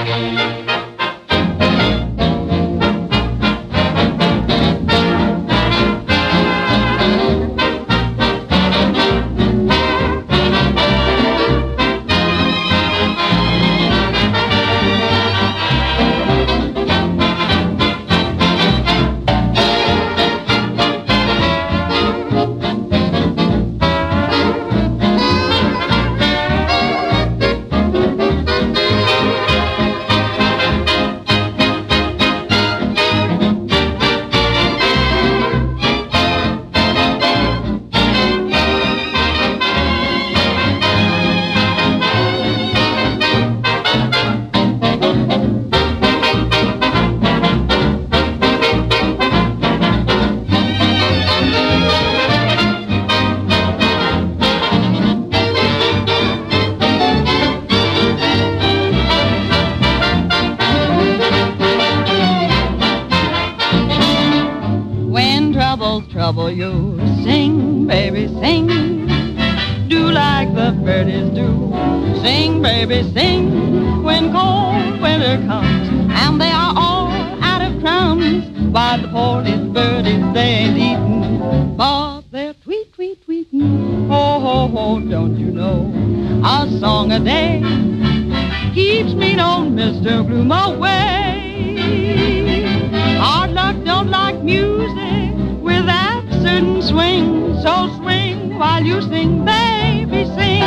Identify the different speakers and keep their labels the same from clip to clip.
Speaker 1: trouble you. Sing, baby, sing. Do like the birdies do. Sing, baby, sing. When cold winter comes and they are all out of crumbs, why the poor little birdies, they ain't eating, but they're tweet, tweet, tweeting. Ho, ho, ho, don't you know? A song a day keeps me on Mr. Gloom away. Hard luck don't like music with that certain swing. So swing while you sing, baby, sing.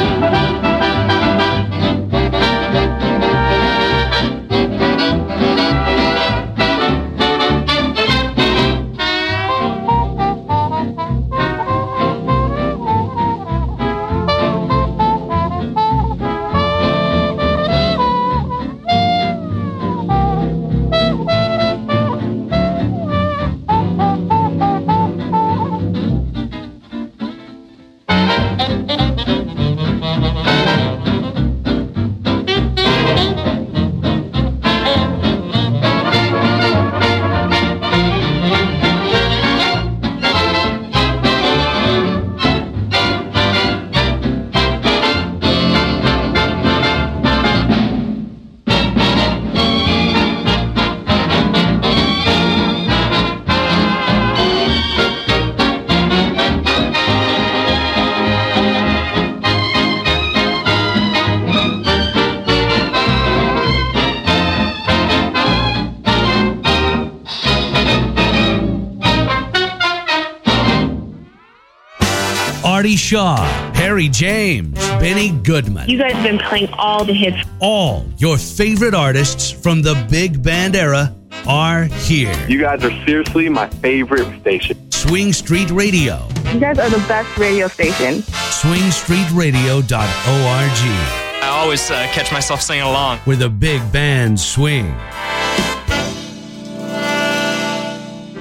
Speaker 2: Artie Shaw, Harry James, Benny Goodman.
Speaker 3: You guys have been playing all the hits.
Speaker 2: All your favorite artists from the big band era are here.
Speaker 4: You guys are seriously my favorite station.
Speaker 2: Swing Street Radio.
Speaker 3: You guys are the best radio station.
Speaker 2: SwingStreetRadio.org.
Speaker 5: I always catch myself singing along.
Speaker 2: Where the big bands swing.